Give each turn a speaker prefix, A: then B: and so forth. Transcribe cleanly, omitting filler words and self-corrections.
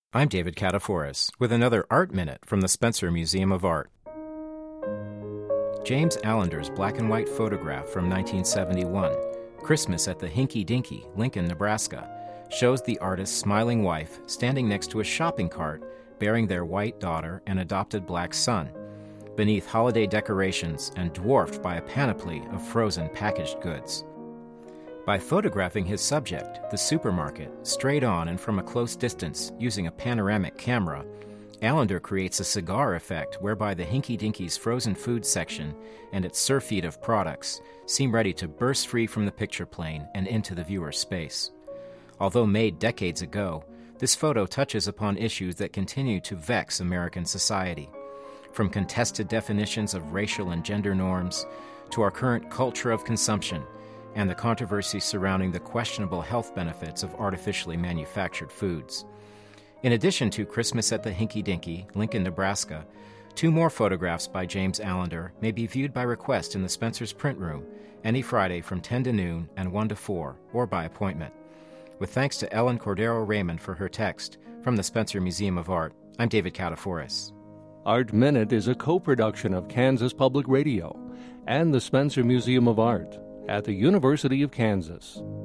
A: I'm David Kataforis with another Art Minute from the Spencer Museum of Art. James Allender's black and white photograph from 1971, Christmas at the Hinky Dinky, Lincoln, Nebraska, shows the artist's smiling wife standing next to a shopping cart bearing their white daughter and adopted black son, beneath holiday decorations and dwarfed by a panoply of frozen packaged goods. By photographing his subject, the supermarket, straight on and from a close distance using a panoramic camera, Allender creates a cigar effect whereby the Hinky Dinky's frozen food section and its surfeit of products seem ready to burst free from the picture plane and into the viewer's space. Although made decades ago, this photo touches upon issues that continue to vex American society, from contested definitions of racial and gender norms to our current culture of consumption and the controversy surrounding the questionable health benefits of artificially manufactured foods. In addition to Christmas at the Hinky Dinky, Lincoln, Nebraska, 2 more photographs by James Allender may be viewed by request in the Spencer's print room any Friday from 10 to noon and 1 to 4, or by appointment. With thanks to Ellen Cordero Raymond for her text, from the Spencer Museum of Art, I'm David Kataforis.
B: Art Minute is a co-production of Kansas Public Radio and the Spencer Museum of Art at the University of Kansas.